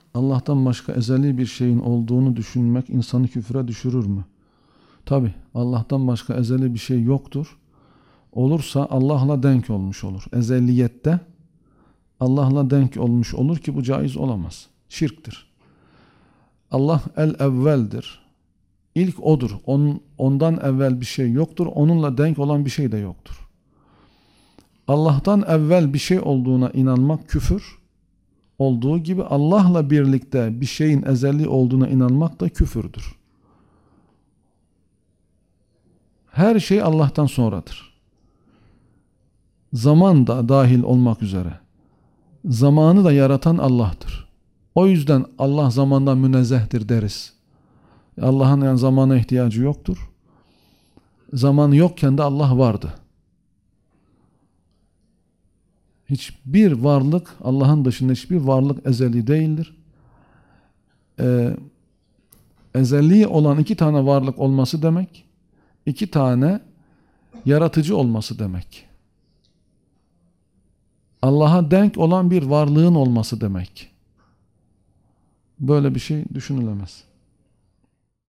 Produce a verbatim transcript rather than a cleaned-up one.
Allah'tan başka ezeli bir şeyin olduğunu düşünmek insanı küfre düşürür mü? Tabi Allah'tan başka ezeli bir şey yoktur. Olursa Allah'la denk olmuş olur. Ezeliyette Allah'la denk olmuş olur ki bu caiz olamaz. Şirktir. Allah el-evveldir. İlk odur. On, ondan evvel bir şey yoktur. Onunla denk olan bir şey de yoktur. Allah'tan evvel bir şey olduğuna inanmak küfür olduğu gibi Allah'la birlikte bir şeyin ezeli olduğuna inanmak da küfürdür. Her şey Allah'tan sonradır. Zaman da dahil olmak üzere. Zamanı da yaratan Allah'tır. O yüzden Allah zamandan münezzehtir deriz. Allah'ın yani zamana ihtiyacı yoktur. Zaman yokken de Allah vardı. Hiçbir varlık, Allah'ın dışında hiçbir varlık ezeli değildir. Ee, ezeli olan iki tane varlık olması demek, iki tane yaratıcı olması demek. Allah'a denk olan bir varlığın olması demek. Böyle bir şey düşünülemez.